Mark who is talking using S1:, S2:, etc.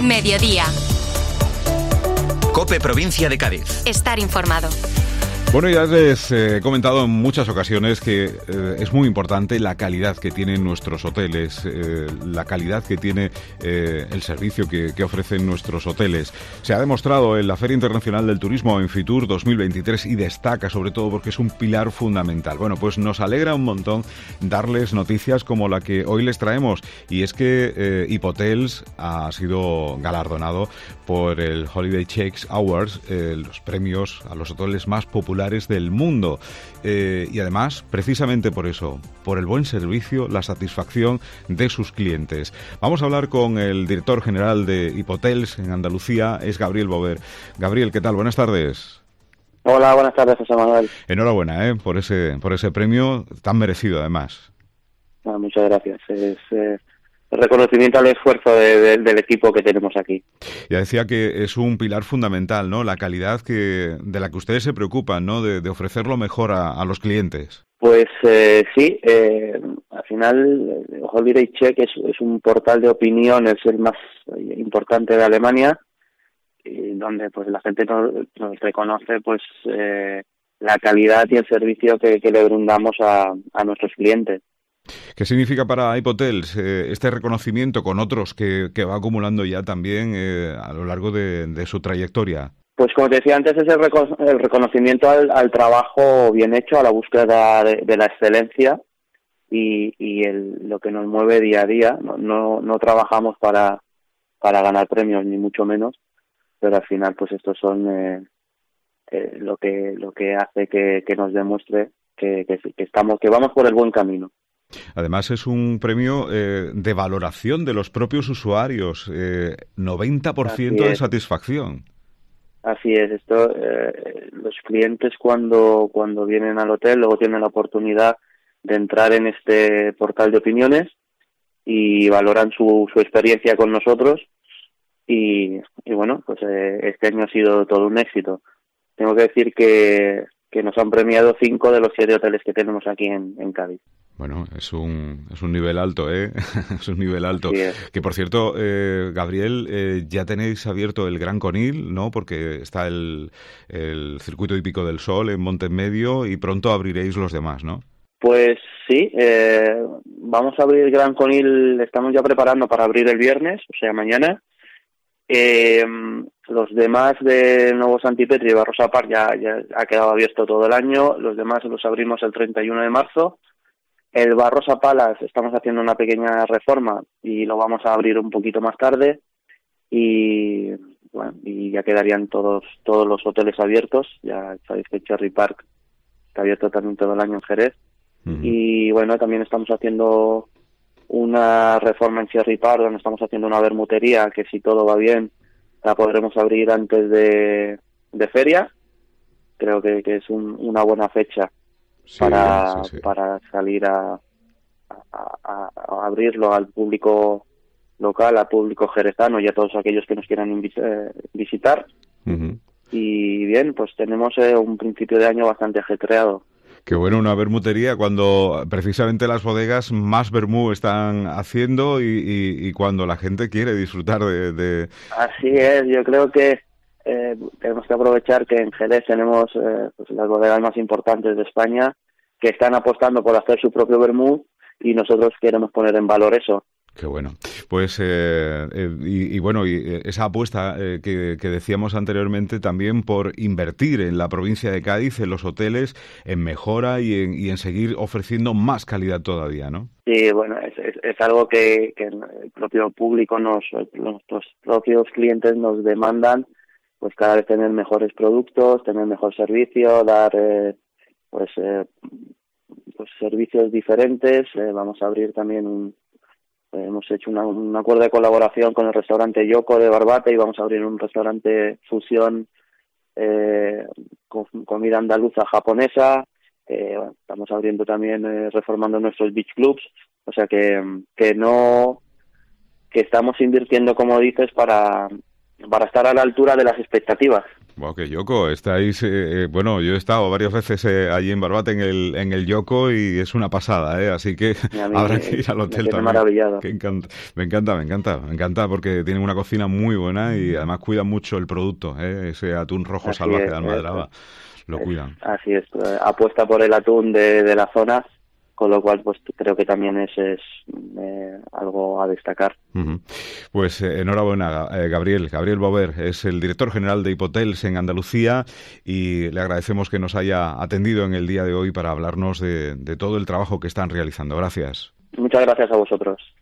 S1: Mediodía.
S2: COPE Provincia de Cádiz.
S1: Estar informado.
S3: Bueno, ya les he comentado en muchas ocasiones que es muy importante la calidad que tienen nuestros hoteles, la calidad que tiene el servicio que ofrecen nuestros hoteles. Se ha demostrado en la Feria Internacional del Turismo en Fitur 2023 y destaca sobre todo porque es un pilar fundamental. Bueno, pues nos alegra un montón darles noticias como la que hoy les traemos, y es que Hipotels ha sido galardonado por el Holiday Check Awards, los premios a los hoteles más populares del mundo, y además precisamente por eso, por el buen servicio, la satisfacción de sus clientes. Vamos a hablar con el director general de Hipotels en Andalucía, es Gabriel Bover. Gabriel, ¿qué tal? Buenas tardes.
S4: Hola, buenas tardes, José Manuel.
S3: Enhorabuena por ese premio tan merecido, además.
S4: Muchas gracias. Es el reconocimiento al esfuerzo del equipo que tenemos aquí.
S3: Ya decía que es un pilar fundamental, ¿no? La calidad de la que ustedes se preocupan, ¿no? De ofrecer lo mejor a los clientes.
S4: Pues sí, al final Holiday Check es un portal de opinión, es el más importante de Alemania, y donde pues la gente nos reconoce pues la calidad y el servicio que le brindamos a nuestros clientes.
S3: ¿Qué significa para Hipotels este reconocimiento con otros que va acumulando ya también a lo largo de su trayectoria?
S4: Pues como te decía antes, es el reconocimiento al trabajo bien hecho, a la búsqueda de la excelencia y lo que nos mueve día a día. No trabajamos para ganar premios, ni mucho menos, pero al final pues estos son lo que hace que nos demuestre que vamos por el buen camino.
S3: Además es un premio de valoración de los propios usuarios, 90% de satisfacción.
S4: Así es, esto los clientes cuando vienen al hotel luego tienen la oportunidad de entrar en este portal de opiniones y valoran su experiencia con nosotros y bueno, pues este año ha sido todo un éxito. Tengo que decir que nos han premiado 5 de los 7 hoteles que tenemos aquí en Cádiz.
S3: Bueno, es un nivel alto, ¿eh? Es un nivel alto.
S4: Sí, es.
S3: Que, por cierto, Gabriel, ya tenéis abierto el Gran Conil, ¿no? Porque está el Circuito Hípico del Sol en Montemedio y pronto abriréis los demás, ¿no?
S4: Pues sí, vamos a abrir el Gran Conil, estamos ya preparando para abrir el viernes, o sea, mañana. Los demás de Nuevo Santipetri y Barrosa Park ya ha quedado abierto todo el año, los demás los abrimos el 31 de marzo. El Barrosa Palace estamos haciendo una pequeña reforma y lo vamos a abrir un poquito más tarde y bueno, y ya quedarían todos los hoteles abiertos. Ya sabéis que Cherry Park está abierto también todo el año en Jerez. Uh-huh. Y bueno, también estamos haciendo una reforma en Cherry Park donde estamos haciendo una bermutería que, si todo va bien, la podremos abrir antes de feria. Creo que es una buena fecha. Sí, para salir a abrirlo al público local, al público jerezano y a todos aquellos que nos quieran visitar. Uh-huh. Y bien, pues tenemos un principio de año bastante ajetreado.
S3: Qué bueno, una bermutería cuando precisamente las bodegas más vermú están haciendo y cuando la gente quiere disfrutar de...
S4: Así es, yo creo que tenemos que aprovechar que en Jerez tenemos pues las bodegas más importantes de España que están apostando por hacer su propio vermú y nosotros queremos poner en valor eso.
S3: Qué bueno. Pues y esa apuesta que decíamos anteriormente también por invertir en la provincia de Cádiz, en los hoteles, en mejora y en seguir ofreciendo más calidad todavía, ¿no?
S4: Sí, bueno, es algo que el propio público, nuestros propios clientes nos demandan, pues cada vez tener mejores productos, tener mejor servicio, dar pues servicios diferentes. Vamos a abrir también hemos hecho un acuerdo de colaboración con el restaurante Yoko de Barbate y vamos a abrir un restaurante fusión con comida andaluza japonesa. Estamos abriendo también, reformando nuestros beach clubs, o sea que estamos invirtiendo, como dices, para estar a la altura de las expectativas.
S3: Wow, qué Yoco, estáis, bueno, yo he estado varias veces allí en Barbate en el Yoco y es una pasada, así que habrá que ir al hotel también.
S4: Maravillado.
S3: Me encanta porque tienen una cocina muy buena y además cuidan mucho el producto, ese atún rojo salvaje de Almadraba, lo cuidan.
S4: Así es, apuesta por el atún de la zona, con lo cual pues creo que también es algo a destacar.
S3: Uh-huh. Pues enhorabuena, Gabriel Bover es el director general de Hipotels en Andalucía y le agradecemos que nos haya atendido en el día de hoy para hablarnos de todo el trabajo que están realizando. Gracias.
S4: Muchas gracias a vosotros.